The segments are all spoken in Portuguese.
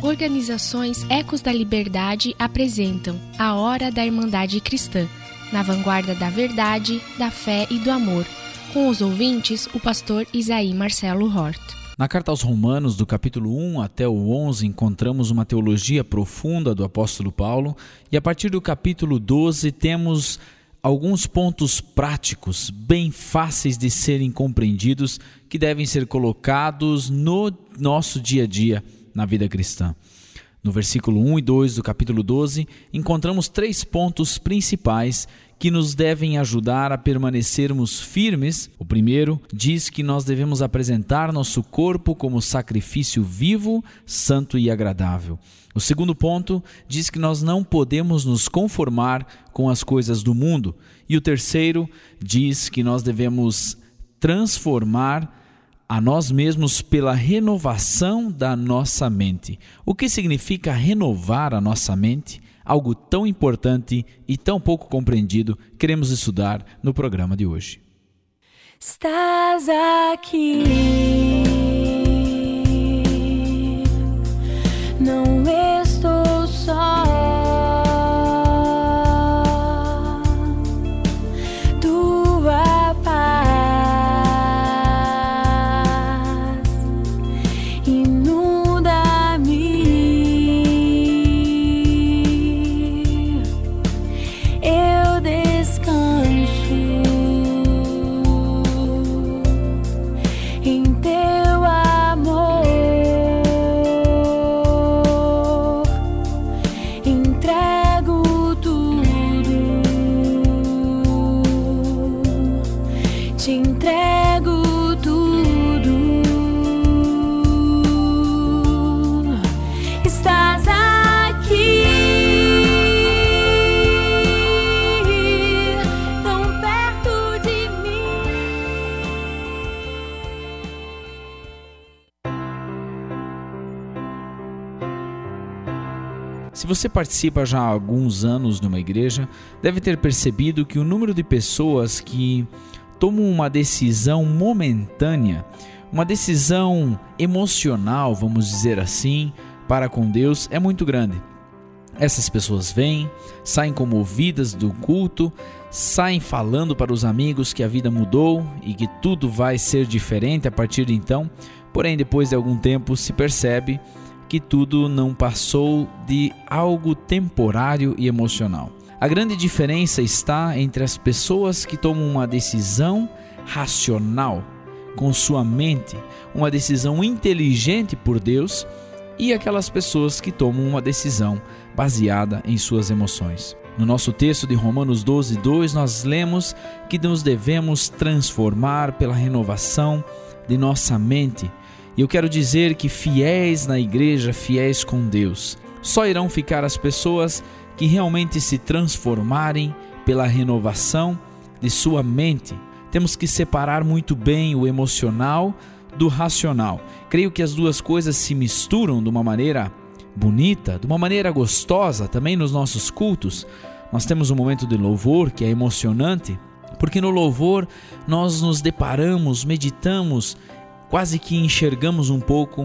Organizações Ecos da Liberdade apresentam A Hora da Irmandade Cristã, na vanguarda da verdade, da fé e do amor. Com os ouvintes, o pastor Isaí Marcelo Hort. Na carta aos Romanos, do capítulo 1 até o 11, encontramos uma teologia profunda do apóstolo Paulo, e a partir do capítulo 12 temos alguns pontos práticos, bem fáceis de serem compreendidos, que devem ser colocados no nosso dia a dia na vida cristã. No versículo 1 e 2 do capítulo 12, encontramos 3 pontos principais que nos devem ajudar a permanecermos firmes. O primeiro diz que nós devemos apresentar nosso corpo como sacrifício vivo, santo e agradável. O segundo ponto diz que nós não podemos nos conformar com as coisas do mundo. E o terceiro diz que nós devemos transformar a nós mesmos pela renovação da nossa mente. O que significa renovar a nossa mente? Algo tão importante e tão pouco compreendido, queremos estudar no programa de hoje. Estás aqui, não estou só. Tua paz inunda-me. Eu descanso em teu amor. Entrego tudo, te entrego tudo. Estás aqui, tão perto de mim. Se você participa já há alguns anos numa igreja, deve ter percebido que o número de pessoas que tomam uma decisão momentânea, uma decisão emocional, vamos dizer assim, para com Deus, é muito grande. Essas pessoas vêm, saem comovidas do culto, saem falando para os amigos que a vida mudou e que tudo vai ser diferente a partir de então, porém depois de algum tempo se percebe que tudo não passou de algo temporário e emocional. A grande diferença está entre as pessoas que tomam uma decisão racional, com sua mente, uma decisão inteligente por Deus, e aquelas pessoas que tomam uma decisão baseada em suas emoções. No nosso texto de Romanos 12, 2, nós lemos que nos devemos transformar pela renovação de nossa mente. E eu quero dizer que fiéis na igreja, fiéis com Deus, só irão ficar as pessoas que realmente se transformarem pela renovação de sua mente. Temos que separar muito bem o emocional do racional. Creio que as duas coisas se misturam de uma maneira bonita, de uma maneira gostosa também nos nossos cultos. Nós temos um momento de louvor que é emocionante, porque no louvor nós nos deparamos, meditamos, quase que enxergamos um pouco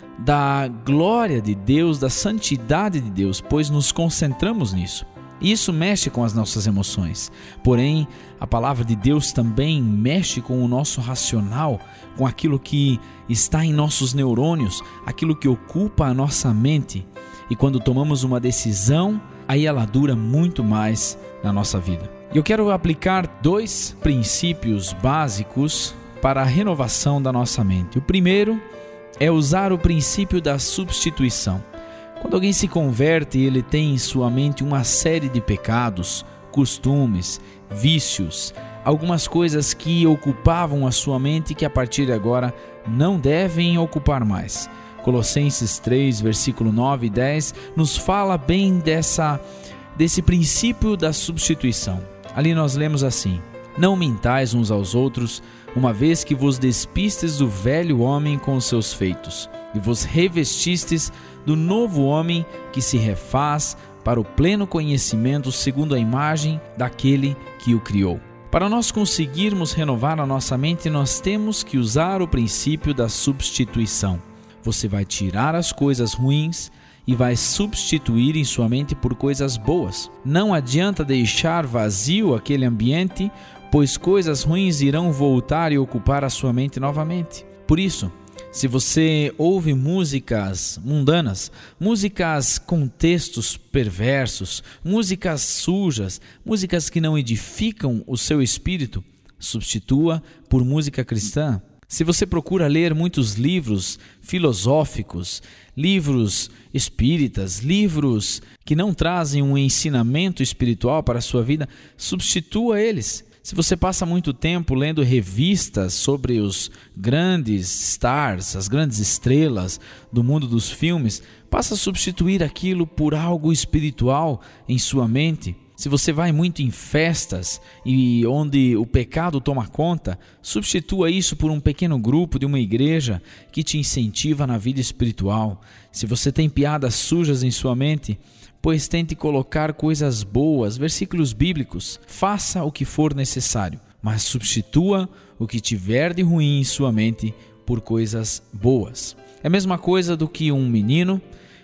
da glória de Deus, da santidade de Deus, pois nos concentramos nisso. E isso mexe com as nossas emoções. Porém, a palavra de Deus também mexe com o nosso racional, com aquilo que está em nossos neurônios, aquilo que ocupa a nossa mente. E quando tomamos uma decisão, aí ela dura muito mais na nossa vida. E eu quero aplicar 2 princípios básicos para a renovação da nossa mente. O primeiro é usar o princípio da substituição. Quando alguém se converte, ele tem em sua mente uma série de pecados, costumes, vícios, algumas coisas que ocupavam a sua mente que a partir de agora não devem ocupar mais. Colossenses 3, versículo 9 e 10 nos fala bem desse princípio da substituição. Ali nós lemos assim: não mintais uns aos outros, uma vez que vos despistes do velho homem com os seus feitos, e vos revestistes do novo homem que se refaz para o pleno conhecimento segundo a imagem daquele que o criou. Para nós conseguirmos renovar a nossa mente, nós temos que usar o princípio da substituição. Você vai tirar as coisas ruins e vai substituir em sua mente por coisas boas. Não adianta deixar vazio aquele ambiente, pois coisas ruins irão voltar e ocupar a sua mente novamente. Por isso, se você ouve músicas mundanas, músicas com textos perversos, músicas sujas, músicas que não edificam o seu espírito, substitua por música cristã. Se você procura ler muitos livros filosóficos, livros espíritas, livros que não trazem um ensinamento espiritual para a sua vida, substitua eles. Se você passa muito tempo lendo revistas sobre os grandes stars, as grandes estrelas do mundo dos filmes, passa a substituir aquilo por algo espiritual em sua mente. Se você vai muito em festas e onde o pecado toma conta, substitua isso por um pequeno grupo de uma igreja que te incentiva na vida espiritual. Se você tem piadas sujas em sua mente, pois tente colocar coisas boas, versículos bíblicos. Faça o que for necessário, mas substitua o que tiver de ruim em sua mente por coisas boas. É a mesma coisa do que um menino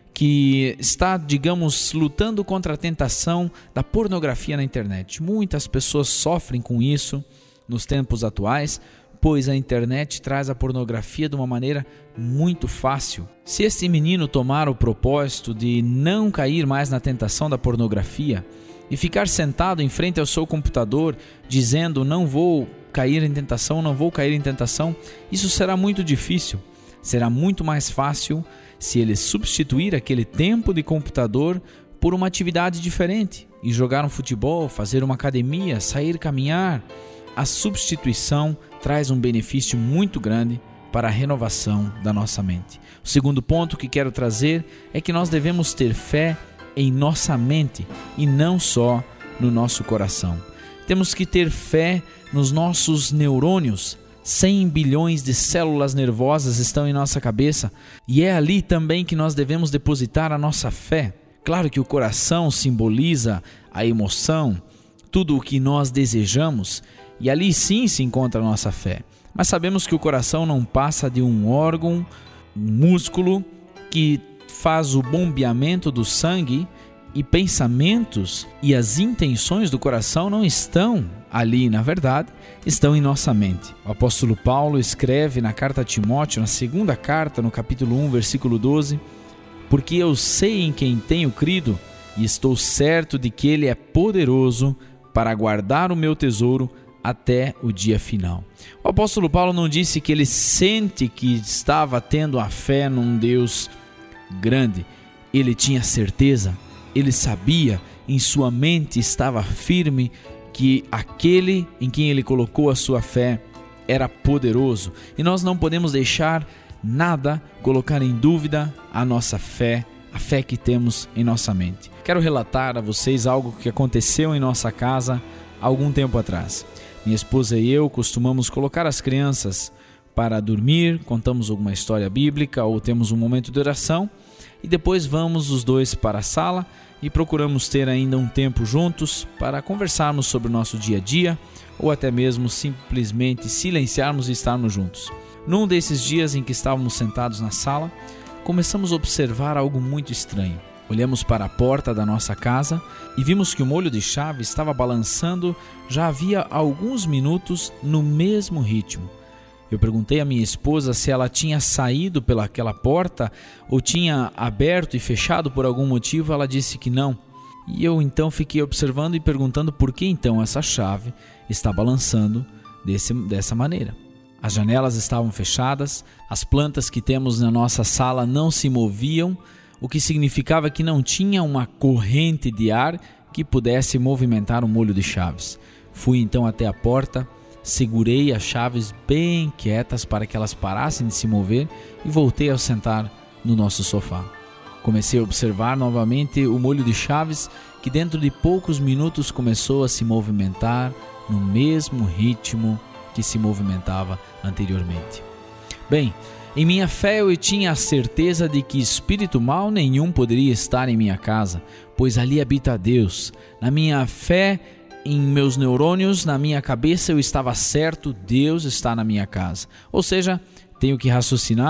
que está, digamos, lutando contra a tentação da pornografia na internet. Muitas pessoas sofrem com isso nos tempos atuais, pois a internet traz a pornografia de uma maneira muito fácil. Se esse menino tomar o propósito de não cair mais na tentação da pornografia e ficar sentado em frente ao seu computador dizendo não vou cair em tentação, não vou cair em tentação, isso será muito difícil. Será muito mais fácil se ele substituir aquele tempo de computador por uma atividade diferente e jogar um futebol, fazer uma academia, sair caminhar. A substituição traz um benefício muito grande para a renovação da nossa mente. O segundo ponto que quero trazer é que nós devemos ter fé em nossa mente e não só no nosso coração. Temos que ter fé nos nossos neurônios. 100 bilhões de células nervosas estão em nossa cabeça e é ali também que nós devemos depositar a nossa fé. Claro que o coração simboliza a emoção, tudo o que nós desejamos, e ali sim se encontra a nossa fé. Mas sabemos que o coração não passa de um órgão, um músculo que faz o bombeamento do sangue, e pensamentos e as intenções do coração não estão ali, na verdade, estão em nossa mente. O apóstolo Paulo escreve na carta a Timóteo, na segunda carta, no capítulo 1, versículo 12, porque eu sei em quem tenho crido e estou certo de que ele é poderoso para guardar o meu tesouro até o dia final. O apóstolo Paulo não disse que ele sente que estava tendo a fé num Deus grande. Ele tinha certeza, ele sabia, em sua mente estava firme que aquele em quem ele colocou a sua fé era poderoso. E nós não podemos deixar nada colocar em dúvida a nossa fé, a fé que temos em nossa mente. Quero relatar a vocês algo que aconteceu em nossa casa há algum tempo atrás. Minha esposa e eu costumamos colocar as crianças para dormir, contamos alguma história bíblica ou temos um momento de oração e depois vamos os dois para a sala e procuramos ter ainda um tempo juntos para conversarmos sobre o nosso dia a dia ou até mesmo simplesmente silenciarmos e estarmos juntos. Num desses dias em que estávamos sentados na sala, começamos a observar algo muito estranho. Olhamos para a porta da nossa casa e vimos que o molho de chave estava balançando já havia alguns minutos no mesmo ritmo. Eu perguntei à minha esposa se ela tinha saído pelaquela porta ou tinha aberto e fechado por algum motivo. Ela disse que não. E eu então fiquei observando e perguntando por que então essa chave está balançando dessa maneira. As janelas estavam fechadas, as plantas que temos na nossa sala não se moviam, o que significava que não tinha uma corrente de ar que pudesse movimentar o molho de chaves. Fui então até a porta, segurei as chaves bem quietas para que elas parassem de se mover e voltei a sentar no nosso sofá. Comecei a observar novamente o molho de chaves que dentro de poucos minutos começou a se movimentar no mesmo ritmo que se movimentava anteriormente. Bem, em minha fé eu tinha a certeza de que espírito mau nenhum poderia estar em minha casa, pois ali habita Deus. Na minha fé, em meus neurônios, na minha cabeça eu estava certo, Deus está na minha casa. Ou seja, tenho que raciocinar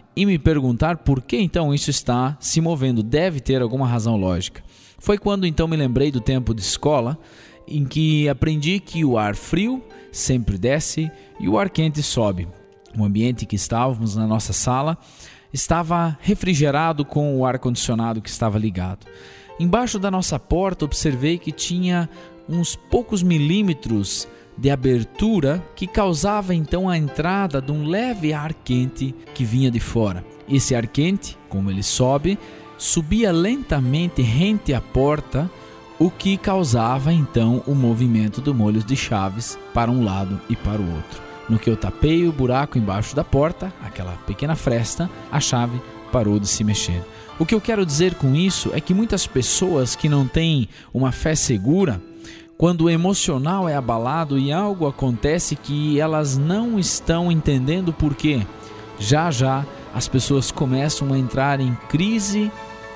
e me perguntar por que então isso está se movendo. Deve ter alguma razão lógica. Foi quando então me lembrei do tempo de escola, em que aprendi que o ar frio sempre desce e o ar quente sobe. O ambiente que estávamos na nossa sala estava refrigerado com o ar-condicionado que estava ligado. Embaixo da nossa porta observei que tinha uns poucos milímetros de abertura que causava então a entrada de um leve ar quente que vinha de fora. Esse ar quente, como ele sobe, subia lentamente rente à porta, o que causava então o movimento do molho de chaves para um lado e para o outro. No que eu tapei o buraco embaixo da porta, aquela pequena fresta, a chave parou de se mexer. O que eu quero dizer com isso é que muitas pessoas que não têm uma fé segura, quando o emocional é abalado e algo acontece que elas não estão entendendo por quê, já as pessoas começam a entrar em crise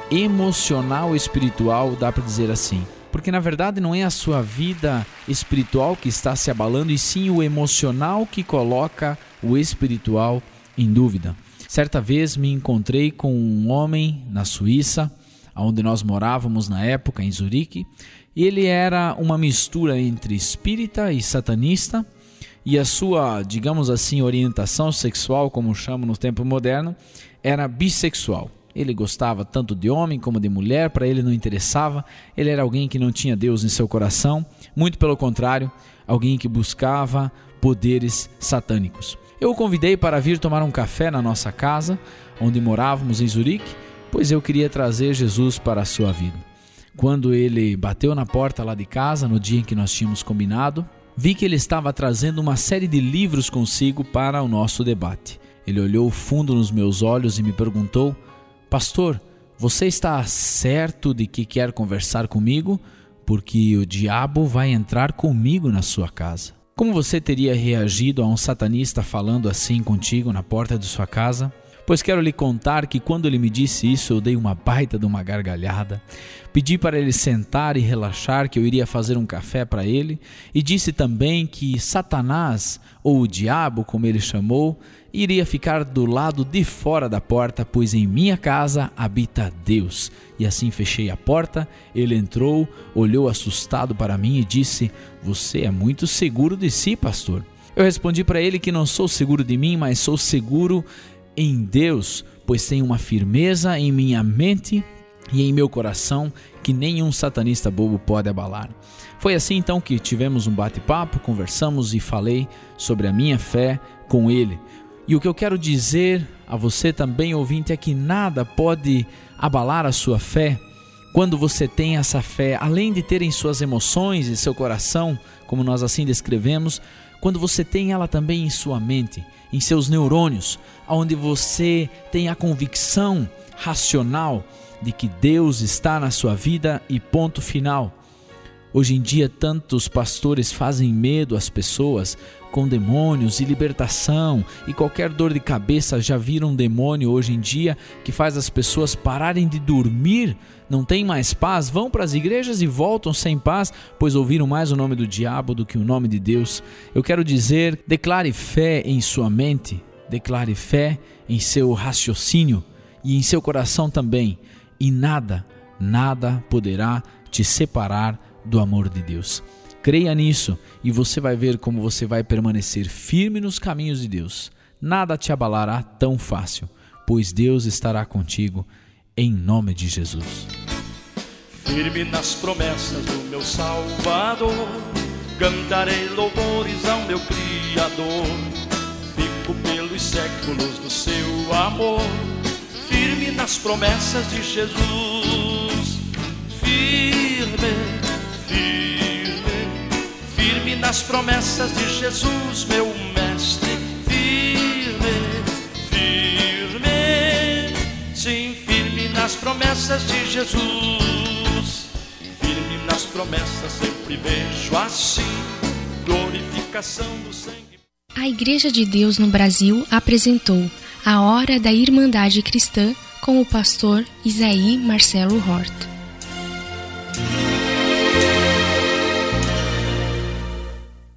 emocional espiritual, dá para dizer assim. Porque na verdade não é a sua vida espiritual que está se abalando, e sim o emocional que coloca o espiritual em dúvida. Certa vez me encontrei com um homem na Suíça, onde nós morávamos na época, em Zurique, e ele era uma mistura entre espírita e satanista, e a sua, digamos assim, orientação sexual, como chamam no tempo moderno, era bissexual. Ele gostava tanto de homem como de mulher, para ele não interessava. Ele era alguém que não tinha Deus em seu coração, muito pelo contrário, alguém que buscava poderes satânicos. Eu o convidei para vir tomar um café na nossa casa, onde morávamos em Zurique, pois eu queria trazer Jesus para a sua vida. Quando ele bateu na porta lá de casa, no dia em que nós tínhamos combinado, vi que ele estava trazendo uma série de livros consigo para o nosso debate. Ele olhou fundo nos meus olhos e me perguntou: pastor, você está certo de que quer conversar comigo? Porque o diabo vai entrar comigo na sua casa. Como você teria reagido a um satanista falando assim contigo na porta de sua casa? Pois quero lhe contar que quando ele me disse isso, eu dei uma baita de uma gargalhada. Pedi para ele sentar e relaxar, que eu iria fazer um café para ele, e disse também que Satanás, ou o diabo, como ele chamou, iria ficar do lado de fora da porta, pois em minha casa habita Deus. E assim fechei a porta, ele entrou, olhou assustado para mim e disse: você é muito seguro de si, pastor. Eu respondi para ele que não sou seguro de mim, mas sou seguro em Deus, pois tenho uma firmeza em minha mente e em meu coração que nenhum satanista bobo pode abalar. Foi assim então que tivemos um bate-papo, conversamos e falei sobre a minha fé com ele. E o que eu quero dizer a você também, ouvinte, é que nada pode abalar a sua fé quando você tem essa fé, além de ter em suas emoções e seu coração, como nós assim descrevemos, quando você tem ela também em sua mente, em seus neurônios, onde você tem a convicção racional de que Deus está na sua vida e ponto final. Hoje em dia, tantos pastores fazem medo às pessoas com demônios e libertação, e qualquer dor de cabeça já vira um demônio hoje em dia que faz as pessoas pararem de dormir, não tem mais paz, vão para as igrejas e voltam sem paz, pois ouviram mais o nome do diabo do que o nome de Deus. Eu quero dizer, declare fé em sua mente, declare fé em seu raciocínio e em seu coração também, e nada poderá te separar do amor de Deus. Creia nisso e você vai ver como você vai permanecer firme nos caminhos de Deus. Nada te abalará tão fácil, pois Deus estará contigo em nome de Jesus. Firme nas promessas do meu Salvador, cantarei louvores ao meu Criador. Fico pelos séculos do seu amor, firme nas promessas de Jesus. Firme nas promessas de Jesus, meu mestre. Firme, sim, firme nas promessas de Jesus. Firme nas promessas, sempre vejo assim glorificação do sangue. A Igreja de Deus no Brasil apresentou A Hora da Irmandade Cristã com o pastor Isaí Marcelo Hort.